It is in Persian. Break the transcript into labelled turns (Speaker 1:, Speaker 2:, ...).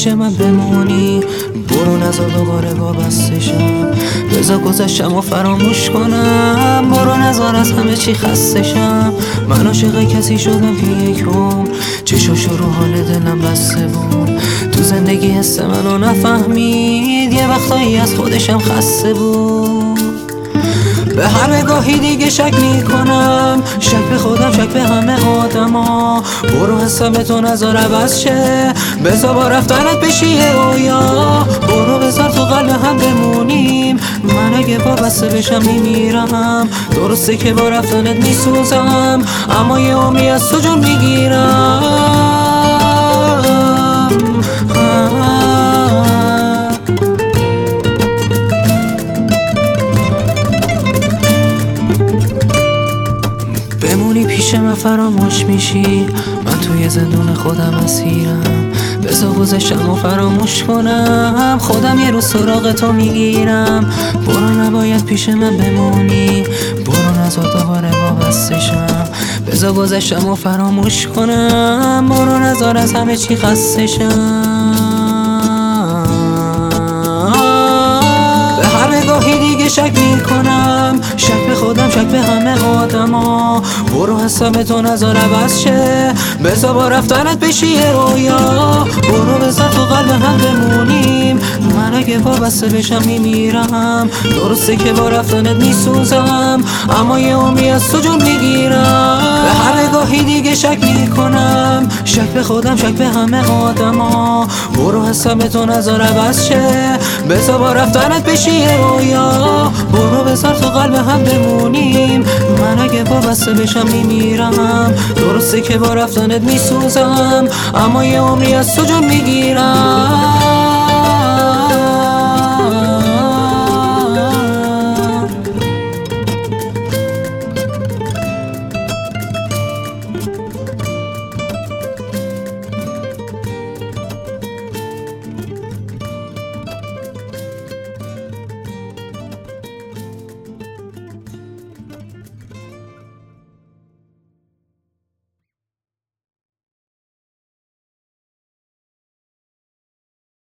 Speaker 1: من بمونی، برو نزار دوباره وابسته شم. بذار گذشتم و فراموش کنم، برو نزار از همه چی خسته شم. من عاشق کسی شدم که یک عمر چشاشو رو حال دلم بسته بود. تو زندگی حس منو نفهمید، یه وقتایی از خودشم خسته بود. به همه گاهی دیگه شک میکنم، شک به خودم، شک به همه آدما. برو حسم به تو نذار عوض شه، بذار با رفتنت بشی رویا. برو بذار تو قلب هم بمونیم، من اگه وابسته بشم میمیرم. درسته که با رفتنت میسوزم، اما یه عمری از تو جون میگیرم. بمونی پیش من فراموش میشی، من توی زندون خودم اسیرم. بذار گذشتم و فراموش کنم، خودم یه روز سراغ تو میگیرم. برو نباید پیش من بمونی، برو نذار دوباره وابسته شم. بذار گذشتم و فراموش کنم، برو نذار از همه چی خسته شم. به همه گاهی دیگه شک میکنم، شک به خودم، شک به همه آدما. برو حسم به تو نذار عوض شه، بذار با رفتنت بشی رویا. برو بذار تو قلب هم بمونیم، من اگه وابسته بشم میمیرم. درسته که با رفتنت میسوزم، اما یه عمری از تو جون میگیرم. به همه گاهی دیگه شک میکنم، شک به خودم، شک به همه آدما. برو حسم به تو نذار عوض شه، بذار با رفتنت بشی رویا. برو بذار تو قلب هم بمونیم، من اگه وابسته بشم میمیرم. درسته که با رفتنت میسوزم، اما یه عمری از تو جون میگیرم.